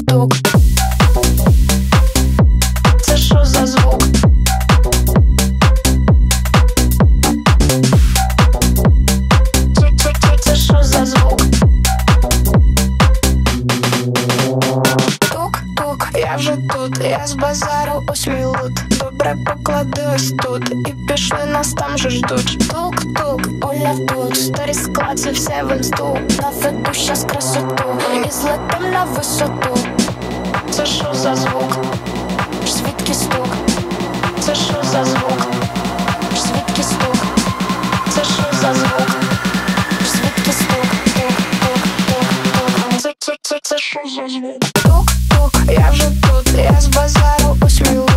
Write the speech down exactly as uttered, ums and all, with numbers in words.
тук-тук. Це що за звук? Це що за звук? Тук-тук, я вже тут, я з базару ось мій лут. Добре поклади ось тут, і пішли, нас там же ждуть. Тук-тук, Оля тут, старі складці, все в інсту. Наведу щас красоту, і злетим на висоту. Це що за звук? Звідки стук? Це що за звук? Звідки стук? Це що за звук? Звідки стук? Тук-тук-тук-тук. Це, це, це, це що за звук? Тук-тук, я вже тут, я з базару ось мій лут.